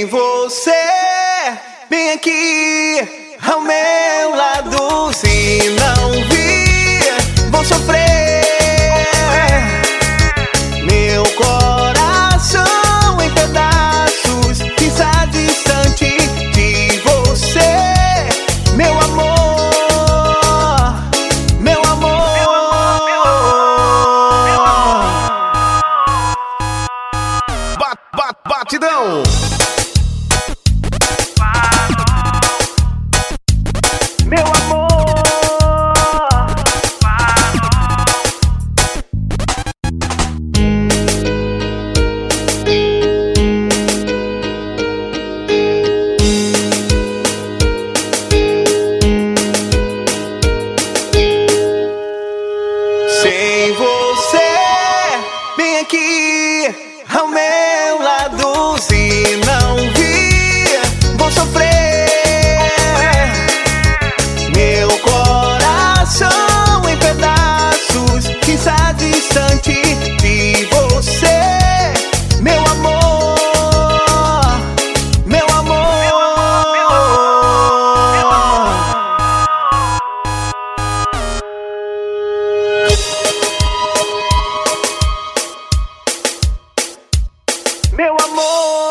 Sem você, vem aqui ao meu lado. Se não vir, vou sofrer. Meu coração em pedaços está distante de você, meu amor, meu amor. Batidão. Meu amor. Sem você, vem aqui ao meu lado. Se não vir, vou sofrer. Meu coração em pedaços está distante de você, meu amor, meu amor. Meu amor.